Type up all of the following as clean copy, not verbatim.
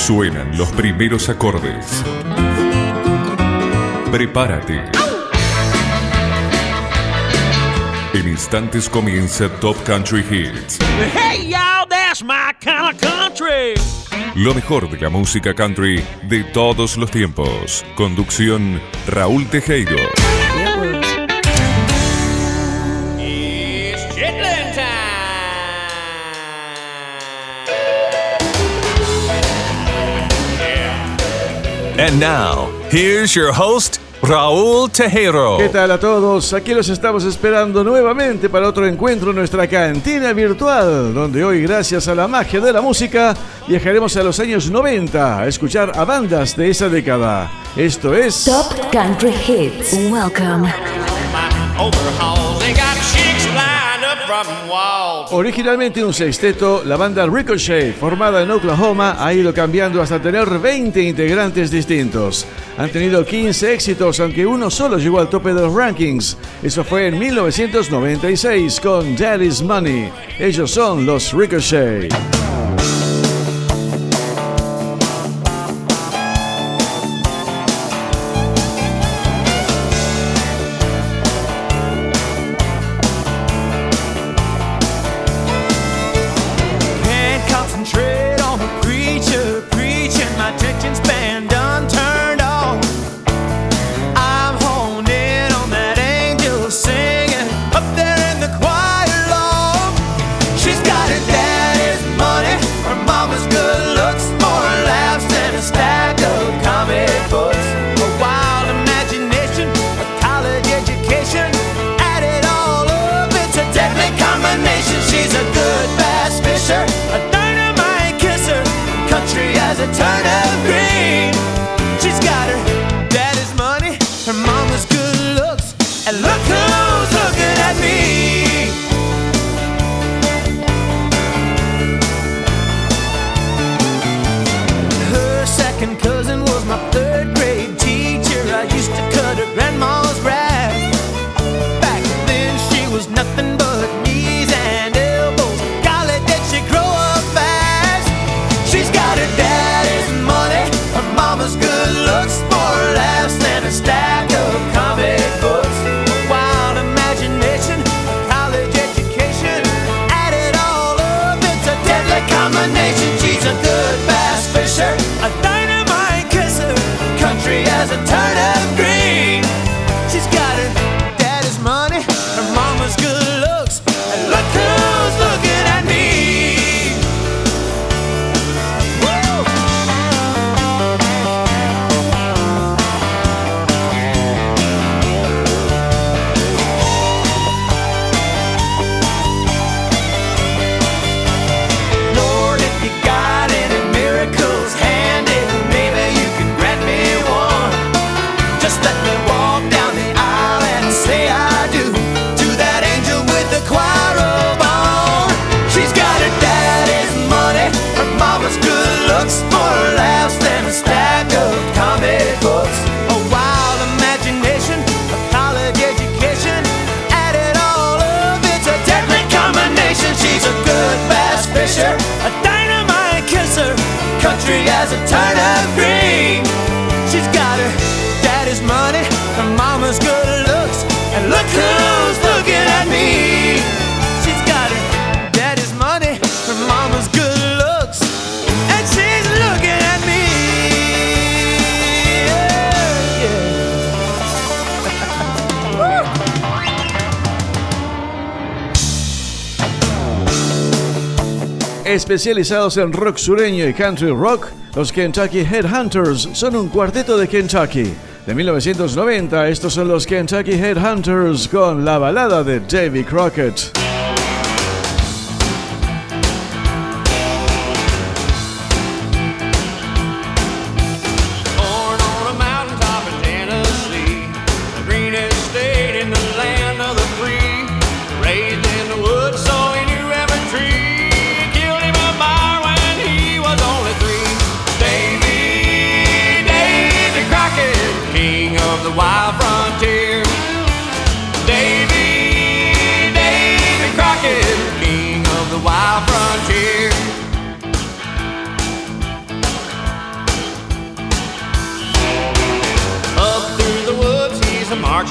Suenan los primeros acordes. Prepárate. En instantes comienza Top Country Hits. Hey y'all, that's my kind of country. Lo mejor de la música country de todos los tiempos. Conducción Raúl Tejero. It's Chitlin time. Yeah. And now, here's your host, Raúl Tejero. ¿Qué tal a todos? Aquí los estamos esperando nuevamente para otro encuentro en nuestra cantina virtual, donde hoy, gracias a la magia de la música, viajaremos a los años 90 a escuchar a bandas de esa década. Esto es Top Country Hits. Welcome. Originalmente un sexteto, la banda Ricochet, formada en Oklahoma, ha ido cambiando hasta tener 20 integrantes distintos. Han tenido 15 éxitos, aunque uno solo llegó al tope de los rankings. Eso fue en 1996 con Daddy's Money. Ellos son los Ricochet. Especializados en rock sureño y country rock, los Kentucky Headhunters son un cuarteto de Kentucky. De 1990, estos son los Kentucky Headhunters con la balada de Davy Crockett. Wild frontier, Davy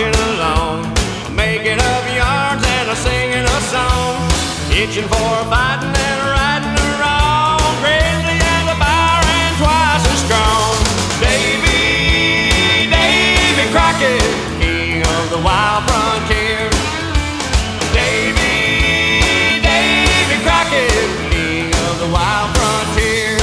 marching along, making up yarns and a singing a song, itching for a fighting and a righting a wrong, grizzly as a bear and twice as strong. Davy, Davy Crockett, king of the wild frontier. Davy, Davy Crockett, king of the wild frontier.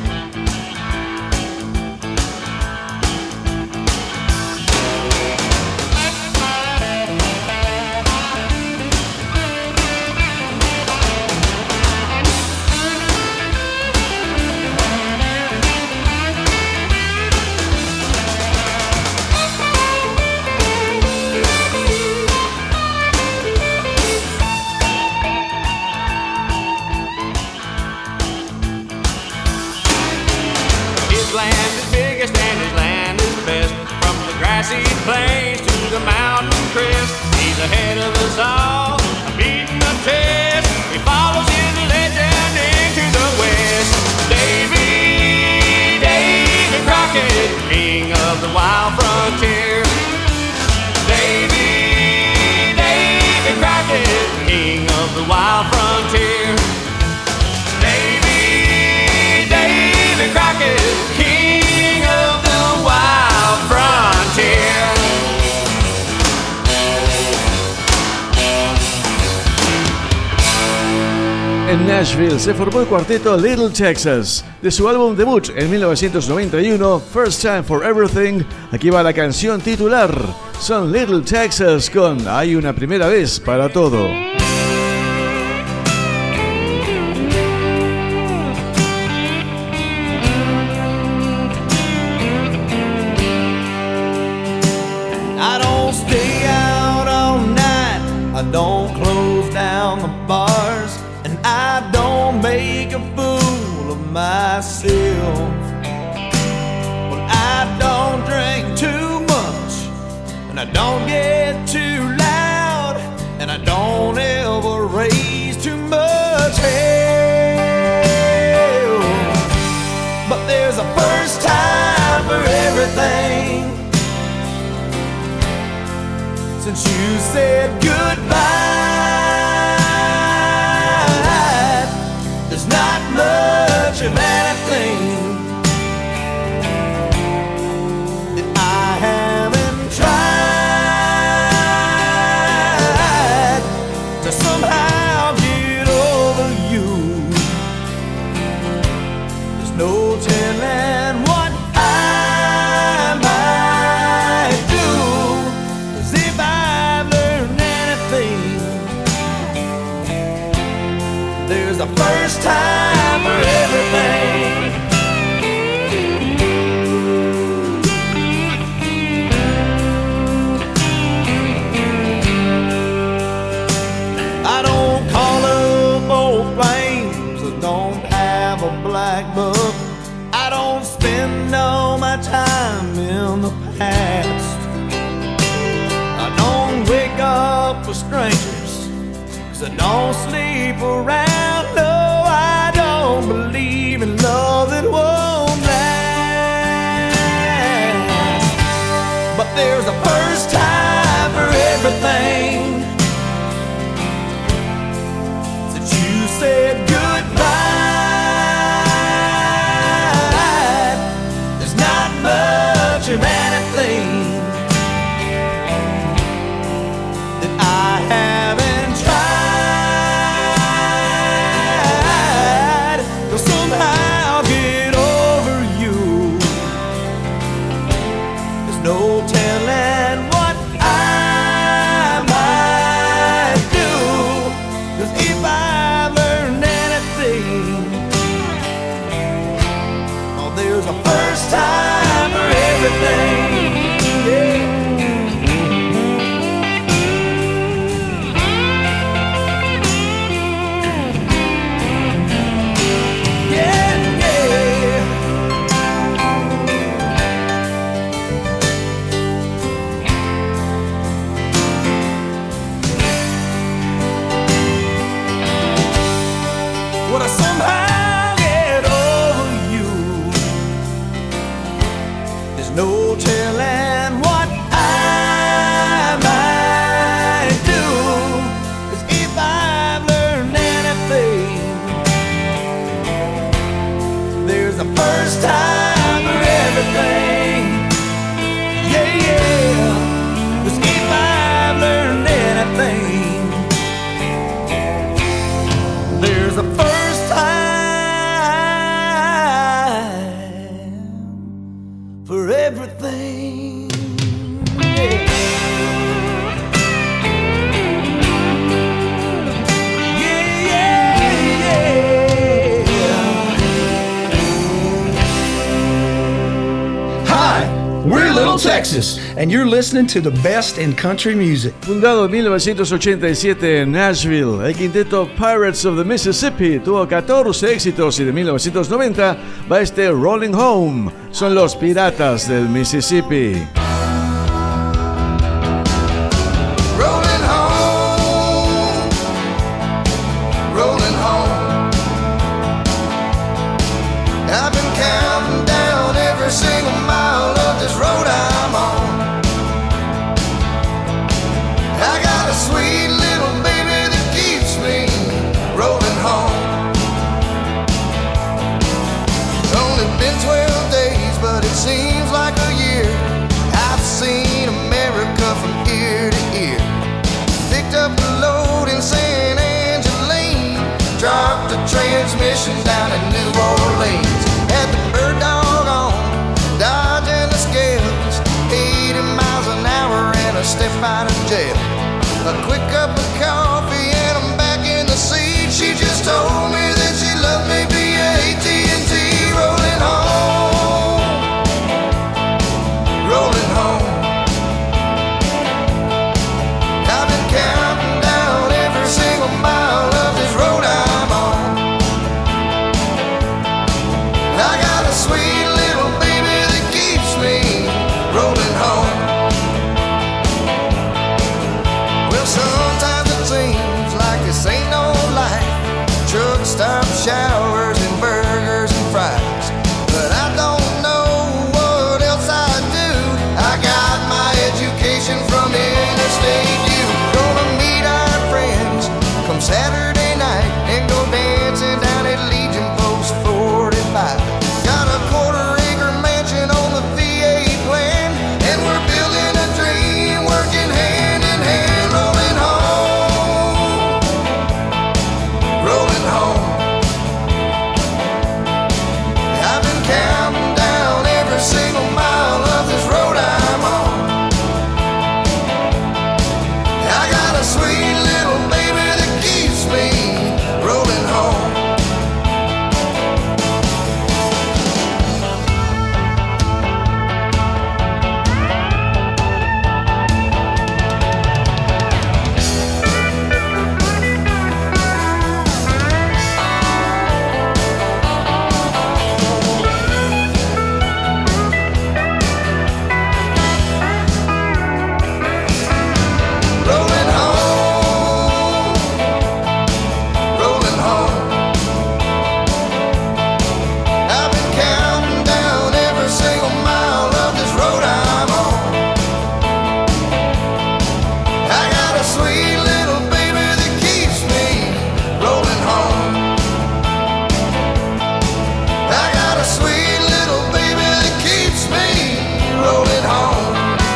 Plains to the mountain crest, he's ahead of us all, beating the test. He follows his legend into the west. Davy, Davy Crockett, king of the wild frontier. Davy, Davy Crockett, king of the wild frontier. Davy, Davy Crockett, king of the wild frontier. En Nashville se formó el cuarteto Little Texas. De su álbum debut en 1991, First Time for Everything, aquí va la canción titular. Son Little Texas con Hay una primera vez para todo. I don't stay out all night, I don't close down the bars, and I don't make a fool of myself. Well, I don't drink too much, and I don't get too loud, and I don't ever raise too much hell. But there's a first time for everything. Since you said goodbye, there's not much of anything that I haven't tried to somehow get over you. There's no telling what I might do, 'cause if I've learned anything, there's a first time for everything. I don't call up old flames, I don't have a black book, I don't spend all my time in the past, I don't wake up with strangers, 'cause I don't sleep around. No, I don't believe in love that won't last. But there's a first time for everything. Since you said goodbye, there's not much of anything that I haven't tried to somehow get over you. There's no telling what I might do, 'cause if I've learned anything, oh, there's a first time for everything. Yeah. When I somehow get over you, there's no first time for everything. Yeah, yeah. 'Cause if I've learned anything, there's a first time for everything. Yeah. We're Little Texas, and you're listening to the best in country music. Fundado en 1987 en Nashville, el quinteto Pirates of the Mississippi tuvo 14 éxitos y de 1990 va este Rolling Home. Son los Piratas del Mississippi. Rolling home, rolling home. I've been counting down every single mile of this road I'm on. I got a sweet little baby that keeps me rolling home. Only been 12 days, but it seems like a year. I've seen America from ear to ear. Picked up a load in San Angeline, dropped the transmission down in New Orleans. Had the bird dog on, dodging the scales, 80 miles an hour and a step out of jail. A quick cup of coffee and I'm back in the seat. She just told me that she loved me via AT&T. Rolling home, rolling home. I've been counting down every single mile of this road I'm on. I got a sweet little baby that keeps me rolling home. Well, sometimes it seems like this ain't no life. Truck stop showers and burgers and fries. But I don't know what else I do. I got my education from Interstate U. Gonna meet our friends come Saturday night and go dancing down at Legion Post 45. Got a quarter-acre mansion on the VA plan, and we're building a dream, working hand in hand, rolling home, rolling home. I've been counting down every single mile of this road I'm on. I got a sweet little baby that keeps me rolling home. Rolling home, rolling home. I've been counting down every single mile of this road I'm on. I got a sweet little baby that keeps me rolling home. I got a sweet little baby that keeps me rolling home.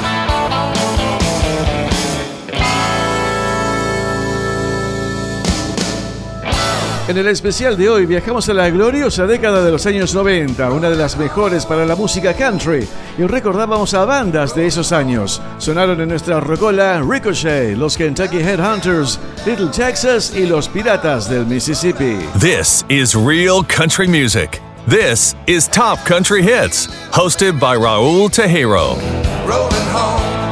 En el especial de hoy viajamos a la gloriosa década de los años 90, una de las mejores para la música country, y recordábamos a bandas de esos años. Sonaron en nuestra rocola Ricochet, los Kentucky Headhunters, Little Texas y los Piratas del Mississippi. This is real country music. This is Top Country Hits, hosted by Raul Tejero. Rolling home.